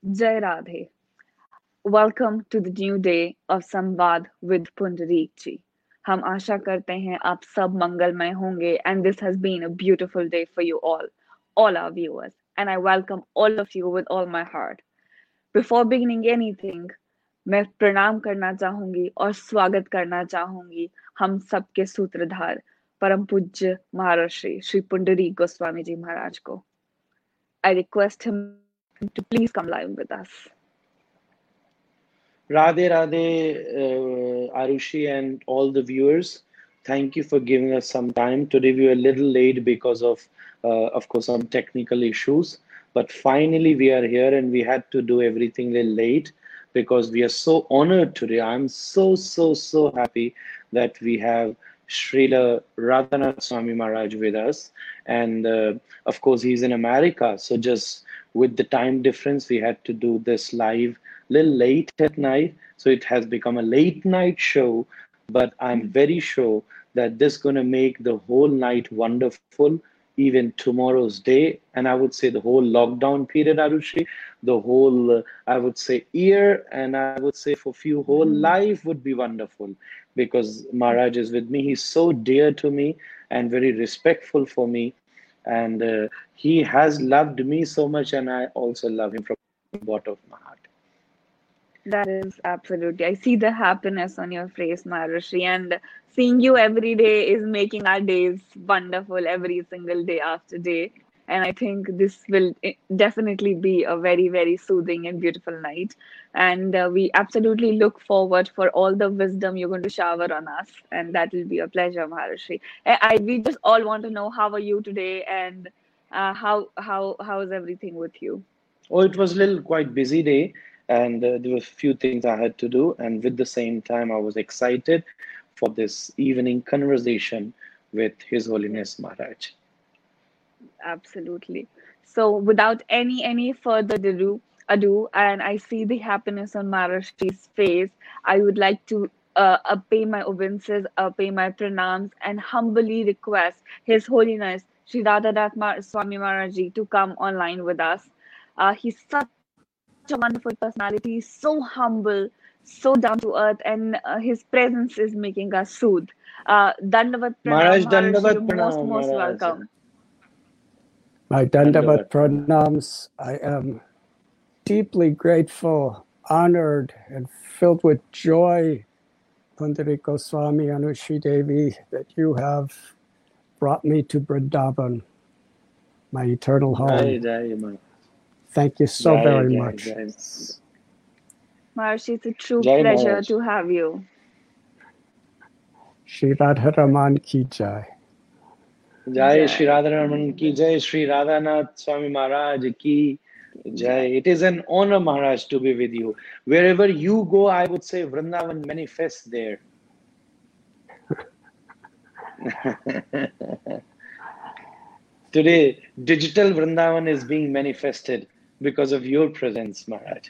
Jai Radhe. Welcome to the new day of Samvad with Pundareek ji. हम आशा करते हैं आप सब मंगलमय होंगे and this has been a beautiful day for you all our viewers, and I welcome all of you with all my heart. Before beginning anything, मैं प्रणाम करना चाहूंगी और स्वागत करना चाहूंगी हम सबके सूत्रधार परम पूज्य महर्षि श्री पुंडरीक गोस्वामी जी महाराज को. I request him to please come live with us. Radhe Radhe, Arushi and all the viewers. Thank you for giving us some time. Today we were a little late because of course, some technical issues. But finally we are here and we had to do everything a little late because we are so honored today. I'm so happy that we have Srila Radhanath Swami Maharaj with us. And of course, he's in America. So just with the time difference, we had to do this live little late at night, so it has become a late night show, but I'm very sure that this is going to make the whole night wonderful, even tomorrow's day, and I would say the whole lockdown period, Arushi, the whole I would say year, and I would say for few whole life would be wonderful, because Maharaj is with me. He's so dear to me and very respectful for me, and he has loved me so much, and I also love him from the bottom of my heart. That is absolutely. I see the happiness on your face, Maharishi, and seeing you every day is making our days wonderful every single day after day. And I think this will definitely be a very, very soothing and beautiful night. And we absolutely look forward for all the wisdom you're going to shower on us, and that will be a pleasure, Maharishi. We just all want to know how are you today, and how is everything with you? Oh, it was a little quite busy day, and there were a few things I had to do. And with the same time, I was excited for this evening conversation with His Holiness Maharaj. Absolutely. So without any further ado, and I see the happiness on Maharashtri's face, I would like to pay my obeisances, pay my pranams, and humbly request His Holiness Sri Radhanath Swami Maharaj Ji to come online with us. He's such a wonderful personality, so humble, so down to earth, and his presence is making us soothe. Dandavat Pranam, Maharaj, Maharaj, you're Dandavat most, Pranam, most Maharaj. welcome. My Dandavat pranams. I am deeply grateful, honored, and filled with joy, Pundareek Goswami Anushi Devi, that you have brought me to Vrindavan, my eternal home. Jai, Jai, Thank you so Jai, very Jai, much. Jai. Maharshi, it's a true Jai pleasure Maharaj. to have you. Shri Radharaman Ki Jai. Jai Shri Radharaman Ki Jai, Shri Radhanath Swami Maharaj Ki Jai. It is an honor, Maharaj, to be with you. Wherever you go, I would say Vrindavan manifests there. Today, digital Vrindavan is being manifested because of your presence, Maharaj.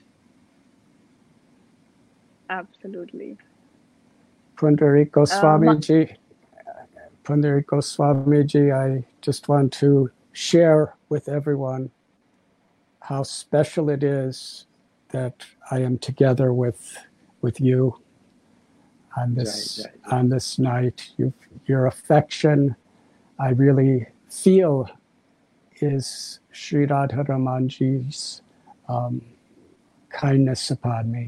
Absolutely. Pundareek Goswami Ji, I just want to share with everyone how special it is that I am together with you on this night. Your affection, I really feel, is Sri Radharamanji's kindness upon me.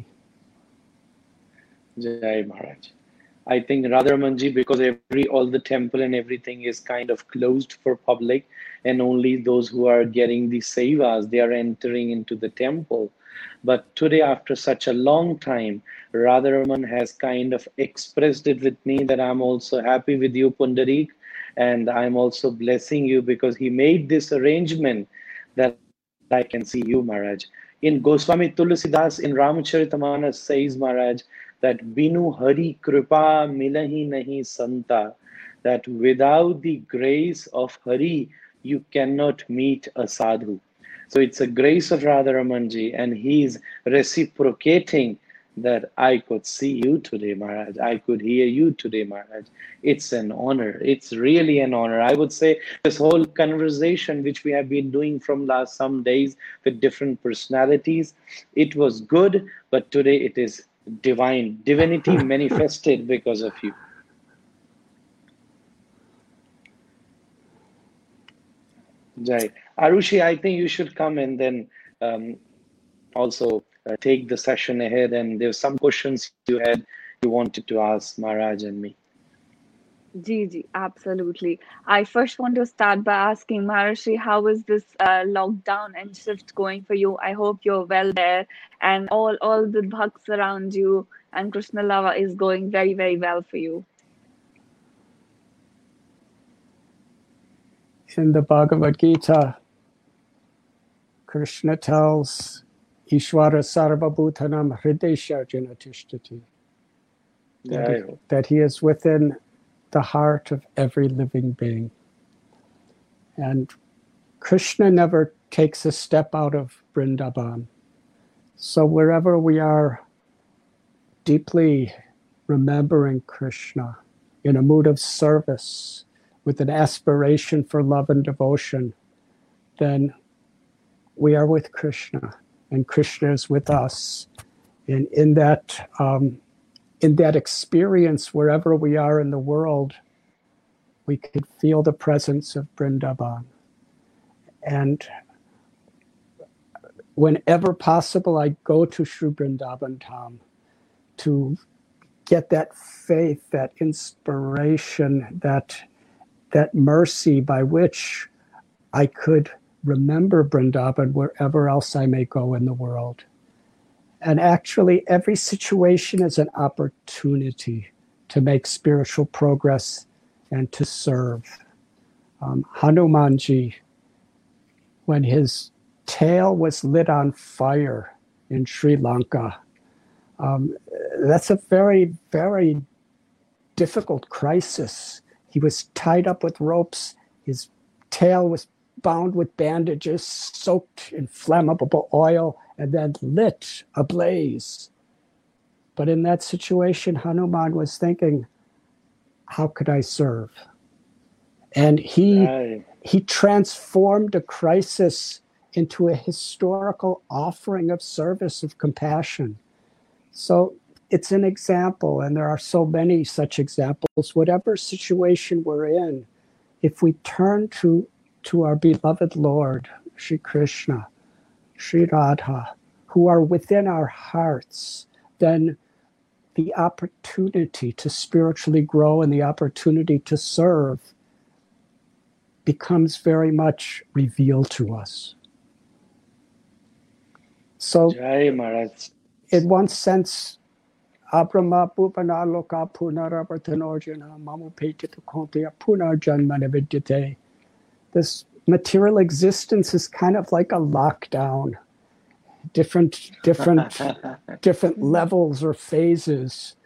Jai Maharaj. I think Radharamanji, because all the temple and everything is kind of closed for public, and only those who are getting the sevas, they are entering into the temple. But today, after such a long time, Radharaman has kind of expressed it with me that I'm also happy with you, Pundareek, and I'm also blessing you because he made this arrangement that I can see you, Maharaj. In Goswami Tulsidas, in Ramacharitamanus says, Maharaj, that Binu Hari Kripa Milahi Nahi Santa, that without the grace of Hari, you cannot meet a sadhu. So it's a grace of Radharamanji, and he's reciprocating that I could see you today, Maharaj. I could hear you today, Maharaj. It's an honor. It's really an honor. I would say this whole conversation, which we have been doing from last some days with different personalities, it was good, but today it is divine. Divinity manifested because of you. Jai. Arushi, I think you should come and then also take the session ahead. And there's some questions you wanted to ask Maharaj and me. Gigi, absolutely. I first want to start by asking Maharishi, how is this lockdown and shift going for you? I hope you're well there, and all the bhakts around you and Krishna Lava is going very, very well for you. In the Bhagavad Gita, Krishna tells Ishvara Sarvabhutanam Hridesha Janatishthati, that he is within the heart of every living being. And Krishna never takes a step out of Vrindavan. So wherever we are deeply remembering Krishna in a mood of service, with an aspiration for love and devotion, then we are with Krishna, and Krishna is with us. And in that experience, wherever we are in the world, we could feel the presence of Vrindavan. And whenever possible, I go to Sri Vrindavan Dham to get that faith, that inspiration, that mercy by which I could remember Vrindavan wherever else I may go in the world. And actually, every situation is an opportunity to make spiritual progress and to serve. Hanumanji, when his tail was lit on fire in Sri Lanka, that's a very, very difficult crisis. He was tied up with ropes. His tail was bound with bandages, soaked in flammable oil, and then lit ablaze. But in that situation, Hanuman was thinking, how could I serve? And he transformed a crisis into a historical offering of service, of compassion. So it's an example, and there are so many such examples. Whatever situation we're in, if we turn to our beloved Lord, Sri Krishna, Sri Radha, who are within our hearts, then the opportunity to spiritually grow and the opportunity to serve becomes very much revealed to us. So, in one sense, Abrahma Bhupana Loka Punaravartanorjana Mamupetita Kontia Punarjanmana Vidyate. This material existence is kind of like a lockdown. Different levels or phases.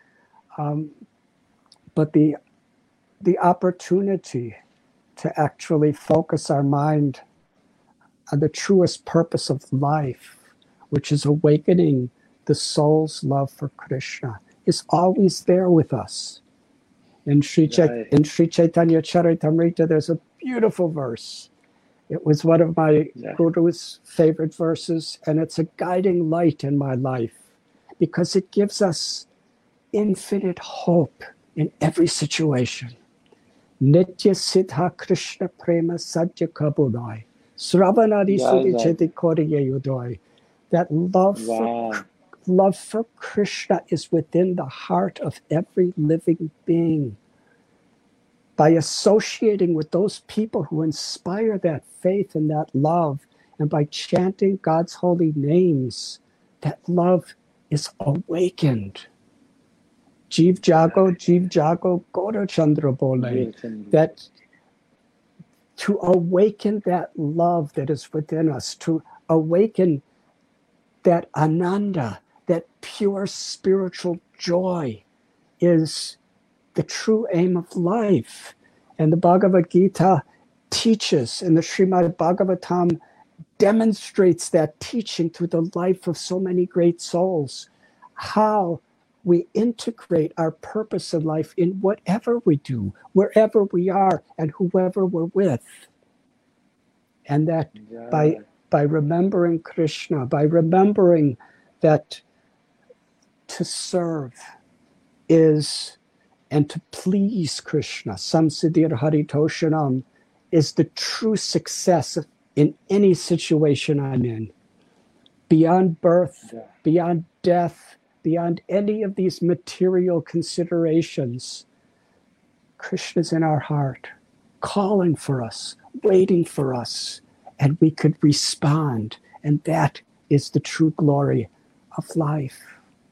But the opportunity to actually focus our mind on the truest purpose of life, which is awakening the soul's love for Krishna, is always there with us. In Sri Chaitanya Charitamrita, there's a beautiful verse. It was one of my Guru's favorite verses, and it's a guiding light in my life because it gives us infinite hope in every situation. Nitya Siddha Krishna Prema Satya Kabudai Sravanadi Sudi Cheti Koriye Udoi. That love for Krishna is within the heart of every living being. By associating with those people who inspire that faith and that love, and by chanting God's holy names, that love is awakened. Jeev Jago, Gaura Chandra Bole. That to awaken that love that is within us, to awaken that ananda, that pure spiritual joy, is the true aim of life. And the Bhagavad Gita teaches, and the Srimad Bhagavatam demonstrates that teaching through the life of so many great souls, how we integrate our purpose in life in whatever we do, wherever we are, and whoever we're with. And that by remembering Krishna, by remembering that to serve is, and to please Krishna, samsiddhir haritoshanam, is the true success in any situation I'm in. Beyond birth, beyond death, beyond any of these material considerations, Krishna's in our heart, calling for us, waiting for us, and we could respond. And that is the true glory of life.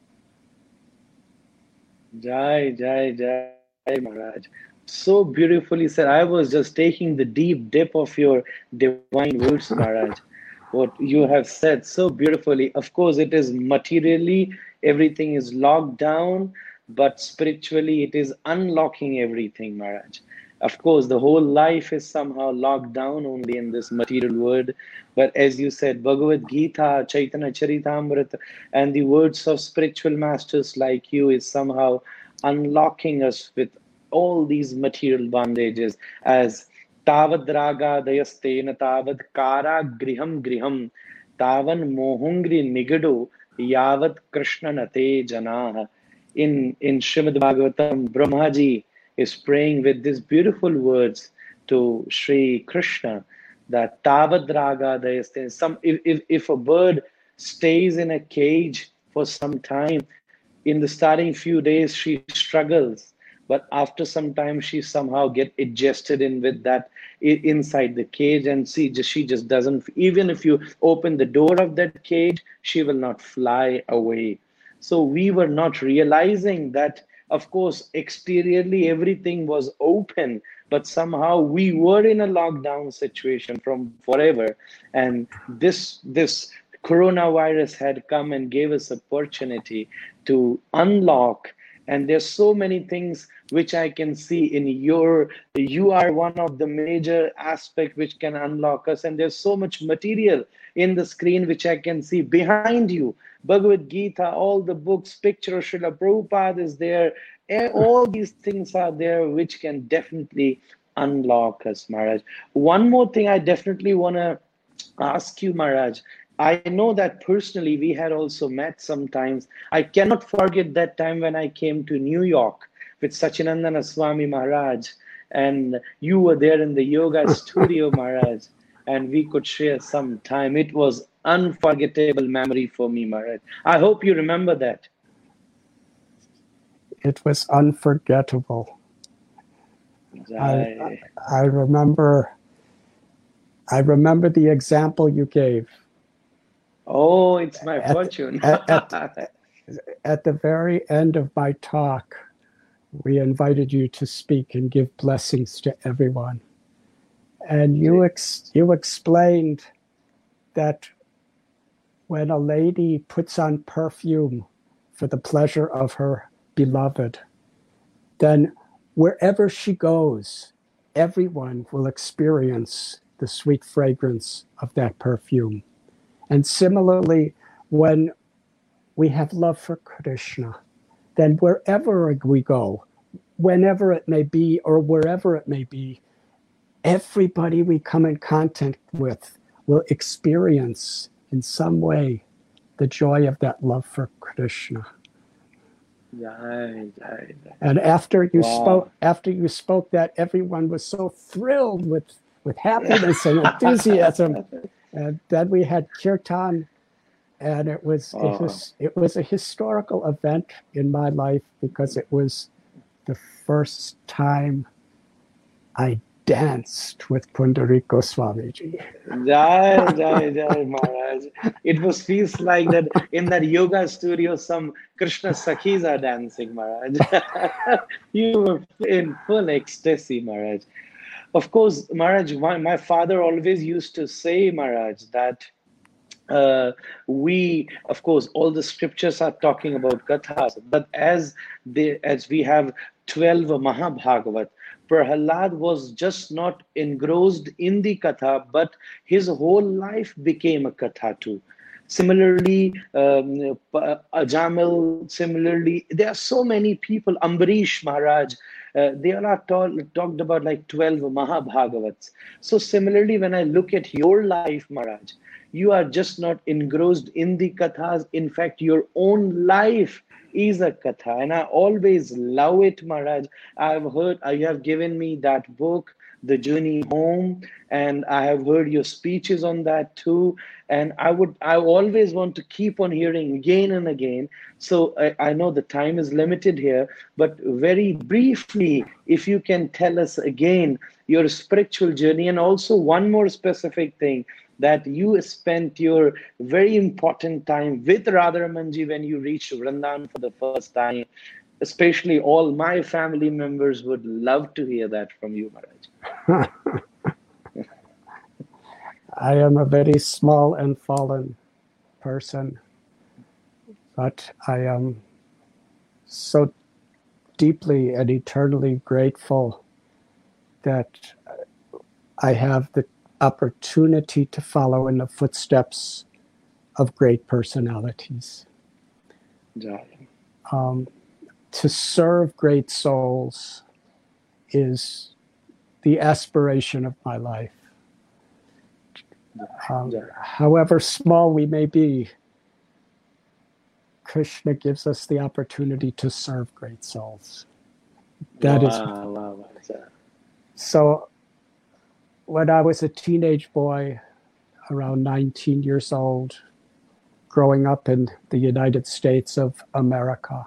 Jai, Jai, Jai, Maharaj. So beautifully said. I was just taking the deep dip of your divine words, Maharaj. What you have said so beautifully. Of course, it is materially, everything is locked down, but spiritually, it is unlocking everything, Maharaj. Of course, the whole life is somehow locked down only in this material world. But as you said, Bhagavad Gita, Chaitanya Charitamrita, and the words of spiritual masters like you is somehow unlocking us with all these material bondages as Tavad raga dayastena tavad kara griham griham tavan mohungri nigado yavat krishna nate janaha. In Srimad Bhagavatam, Brahmaji is praying with these beautiful words to Sri Krishna that Tavad raga dayastena. If a bird stays in a cage for some time, in the starting few days she struggles, but after some time she somehow get adjusted in with that inside the cage, and she just doesn't, even if you open the door of that cage, she will not fly away. So we were not realizing that, of course, exteriorly everything was open, but somehow we were in a lockdown situation from forever, and this coronavirus had come and gave us opportunity to unlock. And there's so many things which I can see in you are one of the major aspect which can unlock us. And there's so much material in the screen which I can see behind you. Bhagavad Gita, all the books, picture of Srila Prabhupada is there. All these things are there which can definitely unlock us, Maharaj. One more thing I definitely want to ask you, Maharaj. I know that personally we had also met sometimes. I cannot forget that time when I came to New York with Sachinandana Swami Maharaj, and you were there in the yoga studio, Maharaj, and we could share some time. It was unforgettable memory for me, Maharaj. I hope you remember that. It was unforgettable. I remember the example you gave. Oh, it's my fortune. At the very end of my talk, we invited you to speak and give blessings to everyone. And you explained that when a lady puts on perfume for the pleasure of her beloved, then wherever she goes, everyone will experience the sweet fragrance of that perfume. And similarly, when we have love for Krishna, then wherever we go, whenever it may be or wherever it may be, everybody we come in contact with will experience in some way the joy of that love for Krishna. And after you spoke that, everyone was so thrilled with happiness and enthusiasm. And then we had kirtan, and it was a historical event in my life because it was the first time I danced with Pundarik Goswamiji. Jai, Jai, Jai, Maharaj. It feels like that in that yoga studio, some Krishna Sakhis are dancing, Maharaj. You were in full ecstasy, Maharaj. Of course, Maharaj, my father always used to say, Maharaj, that of course, all the scriptures are talking about kathas, but as we have 12 Mahabhagavat, Prahalad was just not engrossed in the katha, but his whole life became a katha too. Similarly, Ajamil, similarly, there are so many people, Ambarish Maharaj, they all are talked about like 12 Mahabhagavats. So similarly, when I look at your life, Maharaj, you are just not engrossed in the kathas. In fact, your own life is a katha. And I always love it, Maharaj. I've heard, you have given me that book, The Journey Home, and I have heard your speeches on that too. And I always want to keep on hearing again and again. So I know the time is limited here, but very briefly, if you can tell us again your spiritual journey, and also one more specific thing, that you spent your very important time with Radharamanji when you reached Vrindavan for the first time. Especially all my family members would love to hear that from you, Maharaj. I am a very small and fallen person, but I am so deeply and eternally grateful that I have the opportunity to follow in the footsteps of great personalities. To serve great souls is the aspiration of my life. However small we may be, Krishna gives us the opportunity to serve great souls. That is. So when I was a teenage boy, around 19 years old, growing up in the United States of America,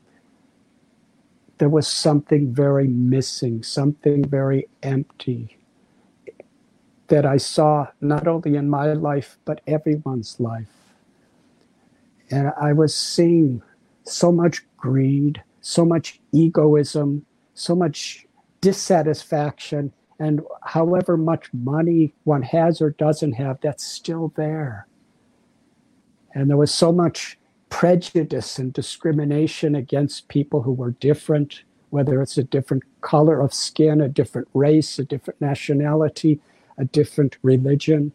there was something very missing, something very empty that I saw not only in my life, but everyone's life. And I was seeing so much greed, so much egoism, so much dissatisfaction, and however much money one has or doesn't have, that's still there. And there was so much prejudice and discrimination against people who were different, whether it's a different color of skin, a different race, a different nationality, a different religion.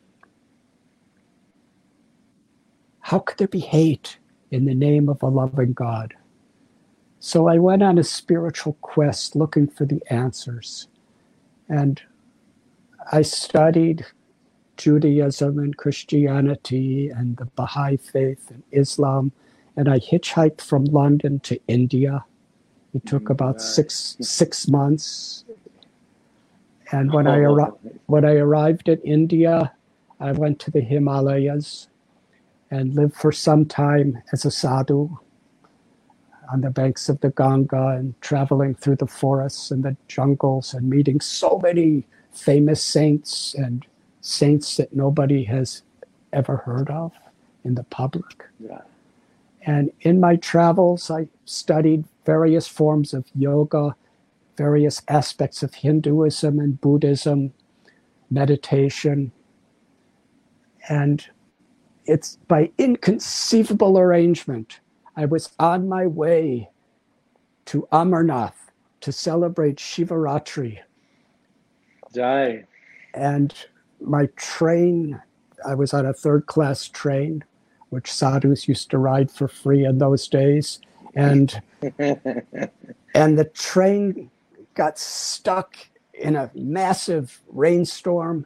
How could there be hate in the name of a loving God? So I went on a spiritual quest looking for the answers. And I studied Judaism and Christianity and the Baha'i faith and Islam. And I hitchhiked from London to India. It took about six months. And when I arrived in India, I went to the Himalayas and lived for some time as a sadhu on the banks of the Ganga and traveling through the forests and the jungles and meeting so many famous saints and saints that nobody has ever heard of in the public. Yeah. And in my travels, I studied various forms of yoga, various aspects of Hinduism and Buddhism, meditation. And it's by inconceivable arrangement, I was on my way to Amarnath to celebrate Shivaratri. Jai. And my train, I was on a third-class train, which sadhus used to ride for free in those days. And the train got stuck in a massive rainstorm.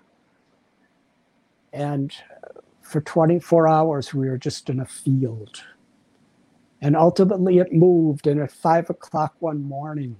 And for 24 hours, we were just in a field. And ultimately it moved. And at 5 o'clock one morning,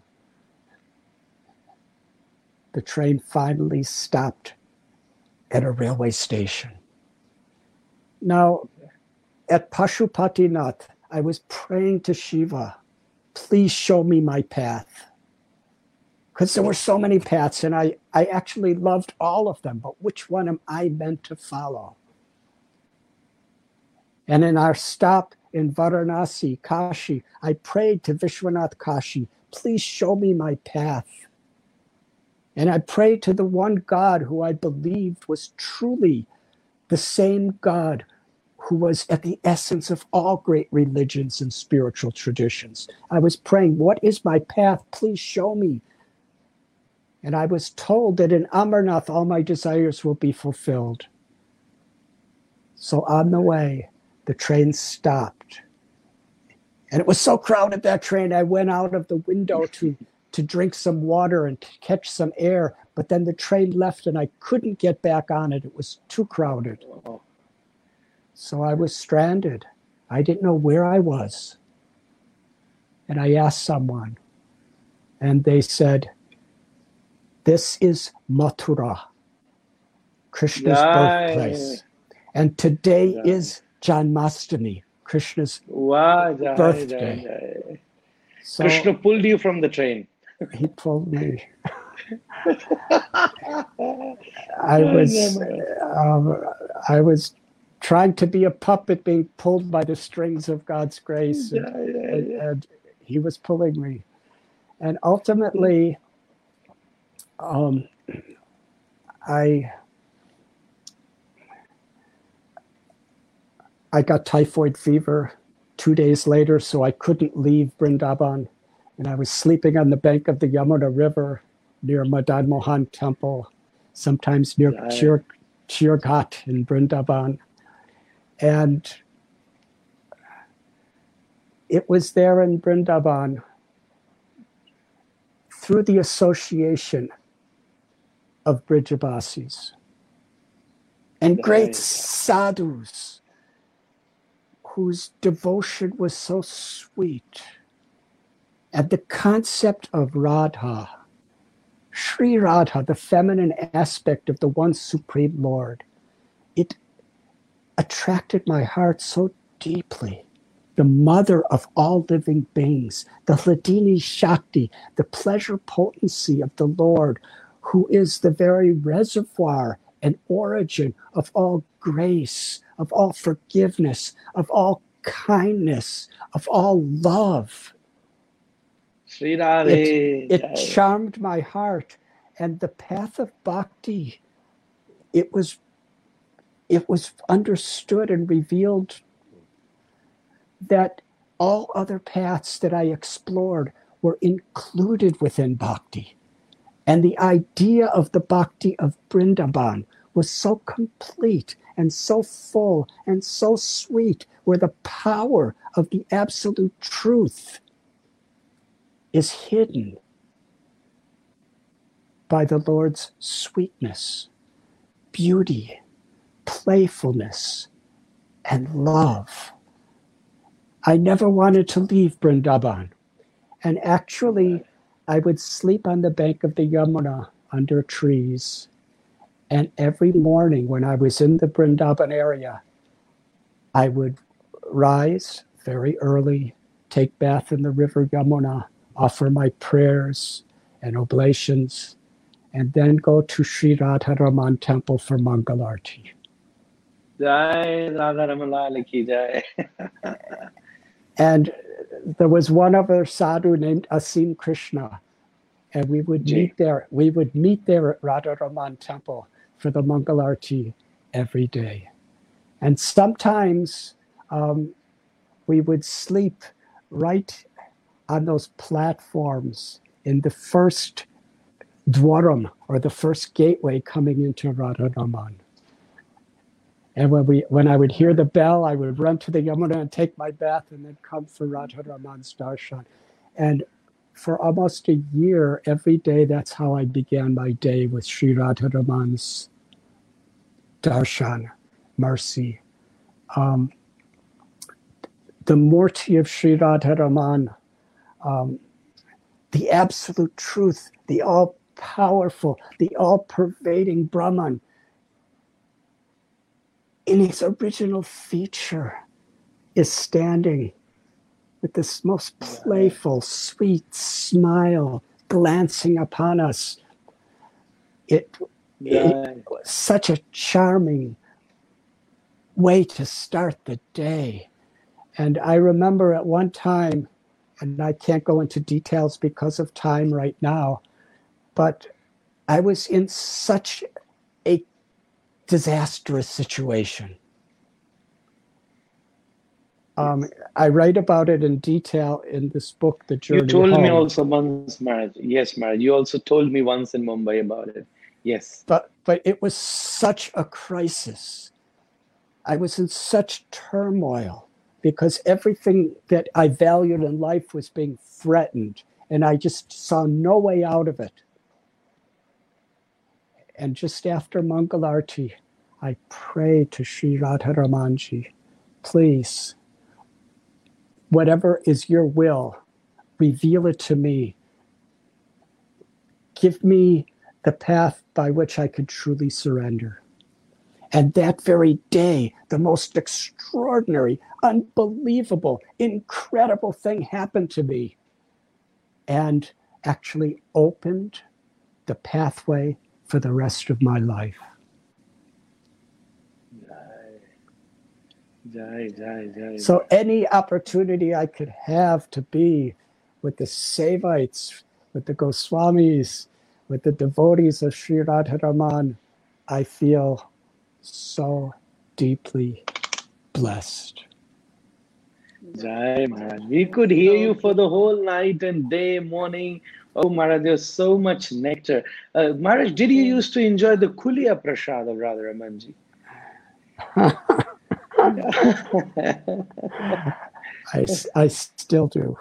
the train finally stopped at a railway station. Now, at Pashupatinath, I was praying to Shiva, please show me my path. Because there were so many paths, and I actually loved all of them, but which one am I meant to follow? And in our stop in Varanasi, Kashi, I prayed to Vishwanath Kashi, please show me my path. And I prayed to the one God who I believed was truly the same God who was at the essence of all great religions and spiritual traditions. I was praying, what is my path? Please show me. And I was told that in Amarnath, all my desires will be fulfilled. So on the way, the train stopped. And it was so crowded, that train, I went out of the window to drink some water and to catch some air. But then the train left and I couldn't get back on it. It was too crowded. So I was stranded. I didn't know where I was. And I asked someone, and they said, this is Mathura, Krishna's birthplace. And today is Janmashtami, Krishna's birthday. So, Krishna pulled you from the train. He pulled me. I was trying to be a puppet being pulled by the strings of God's grace, and he was pulling me. And ultimately, I got typhoid fever 2 days later, so I couldn't leave Vrindavan. And I was sleeping on the bank of the Yamuna River near Madan Mohan Temple, sometimes near Chirghat in Vrindavan. And it was there in Vrindavan, through the association of Brijavasis and great sadhus whose devotion was so sweet, and the concept of Radha, Sri Radha, the feminine aspect of the one Supreme Lord, it attracted my heart so deeply. The mother of all living beings, the Hladini Shakti, the pleasure potency of the Lord, who is the very reservoir and origin of all grace, of all forgiveness, of all kindness, of all love. It charmed my heart, and the path of bhakti, it was understood and revealed that all other paths that I explored were included within bhakti. And the idea of the bhakti of Vrindavan was so complete and so full and so sweet, where the power of the absolute truth is hidden by the Lord's sweetness, beauty, playfulness, and love. I never wanted to leave Vrindavan. And actually, I would sleep on the bank of the Yamuna under trees. And every morning when I was in the Vrindavan area, I would rise very early, take bath in the river Yamuna, offer my prayers and oblations, and then go to Sri Radharaman Temple for Mangalarti. Jai Radharaman Lal ki jai. And there was one other sadhu named Asim Krishna, and we would meet there. We would meet there at Radharaman Temple for the Mangalarti every day. And sometimes we would sleep right on those platforms in the first dwaram, or the first gateway coming into Radharaman. And when I would hear the bell, I would run to the Yamuna and take my bath and then come for Radharaman's darshan. And for almost a year, every day, that's how I began my day, with Sri Radharaman's darshan, mercy. The Murti of Sri Radharaman, the absolute truth, the all-powerful, the all-pervading Brahman, in his original feature, is standing with this most playful, sweet smile glancing upon us. It was such a charming way to start the day. And I remember at one time, and I can't go into details because of time right now, but I was in such a disastrous situation. I write about it in detail in this book, The Journey You told Home. me also once, Maharaj. Yes, Maharaj. You also told me once in Mumbai about it. Yes. But it was such a crisis I was in such turmoil because everything that I valued in life was being threatened, and I just saw no way out of it. And just after Mangalarti, I prayed to Sri Radharamanji, please, whatever is your will, reveal it to me. Give me the path by which I could truly surrender. And that very day, the most extraordinary, unbelievable, incredible thing happened to me and actually opened the pathway for the rest of my life. So any opportunity I could have to be with the Sevites, with the Goswamis, with the devotees of Sri Radharaman, I feel so deeply blessed. Jai Maharaj. We could hear you for the whole night and day, morning. Oh Maharaj, there's so much nectar. Maharaj, did you used to enjoy the Kulia Prasad of Radharamanji? I still do.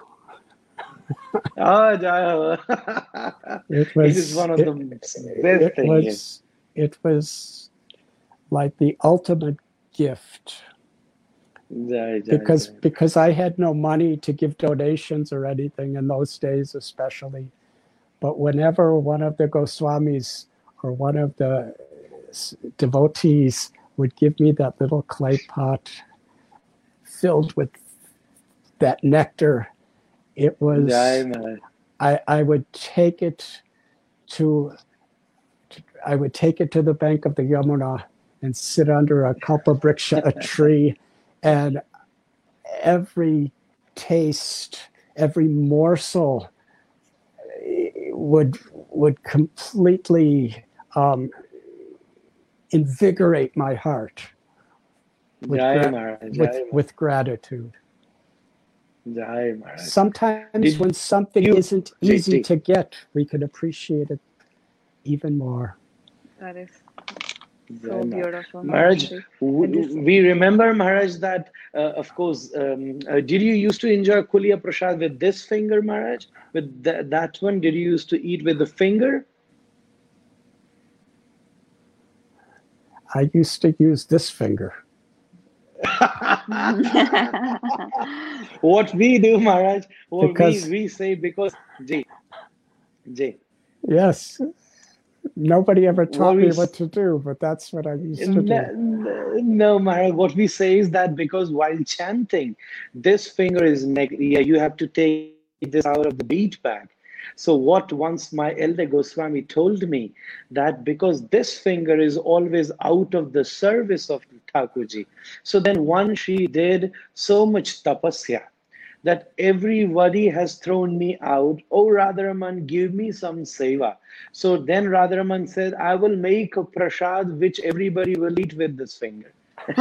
It is one of the best things. It was like the ultimate gift. Because I had no money to give donations or anything in those days, especially. But whenever one of the Goswamis or one of the devotees would give me that little clay pot filled with that nectar, it was, I would take it to the bank of the Yamuna and sit under a kalpavriksha, a tree, and every taste, every morsel would completely invigorate my heart with gratitude. Sometimes when something isn't easy to get, we can appreciate it even more. That is so beautiful. Maharaj, we remember, Maharaj, that of course, did you used to enjoy Kulia Prasad with this finger, Maharaj? With that one, did you used to eat with the finger? I used to use this finger. What we do, Maharaj, we say, because Jay. Yes. Nobody ever taught me what to do, but that's what I used to do. No, Maharaj, what we say is that because while chanting, this finger is you have to take this out of the bead bag. So what once my elder Goswami told me, that because this finger is always out of the service of Thakurji, so then once she did so much tapasya that everybody has thrown me out. Oh, Radharaman, give me some seva. So then Radharaman said, I will make a prasad which everybody will eat with this finger.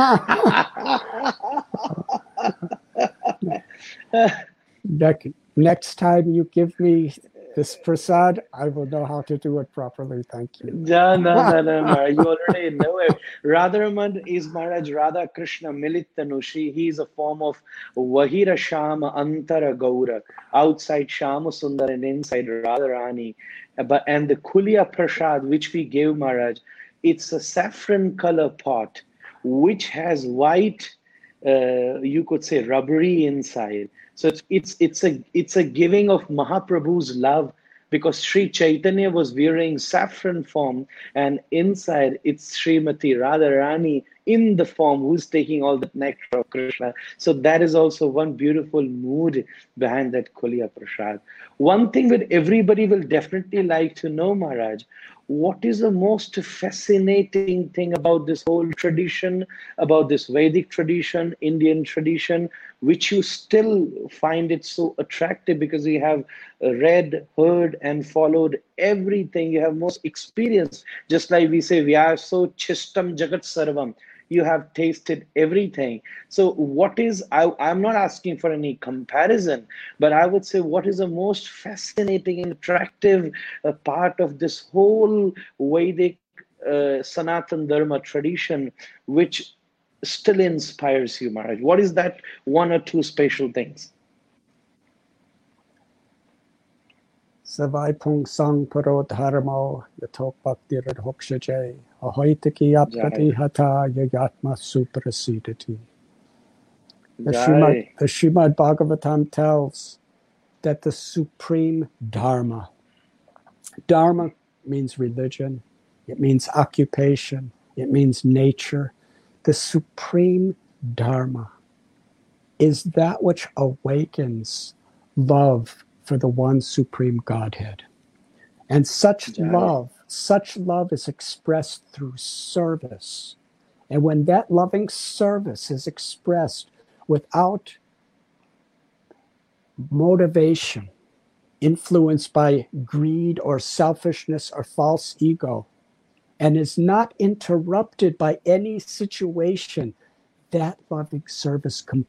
Next time you give me this prasad, I will know how to do it properly. Thank you. No, Maharaj. You already know it. Radharaman is Maharaj Radha Krishna Milit Tanushi. He is a form of Vahira Shama Antara Gaura. Outside Shama Sundar and inside Radharani. And the Kulia Prasad, which we gave Maharaj, it's a saffron color pot, which has white, you could say, rubbery inside. So it's a giving of Mahaprabhu's love, because Sri Chaitanya was wearing saffron form, and inside it's Srimati Radharani in the form who's taking all the nectar of Krishna. So that is also one beautiful mood behind that Kulia Prasad. One thing that everybody will definitely like to know, Maharaj, what is the most fascinating thing about this whole tradition, about this Vedic tradition, Indian tradition, which you still find it so attractive because you have read, heard, and followed everything. You have most experience. Just like we say, Vyaso Chistam Jagat Sarvam. You have tasted everything. So what is, I'm not asking for any comparison, but I would say what is the most fascinating and attractive part of this whole Vedic Sanatan Dharma tradition, which still inspires you, Maharaj? What is that one or two special things? Savai Pung Sang Paro Dharmo Yatok Bhakti Radhokshaje Ahoitaki Apati Hata Yayatma Suprasidati. The Srimad Bhagavatam tells that the supreme Dharma means religion, it means occupation, it means nature. The supreme Dharma is that which awakens love for the one supreme Godhead. And such love is expressed through service. And when that loving service is expressed without motivation, influenced by greed or selfishness or false ego, and is not interrupted by any situation, that loving service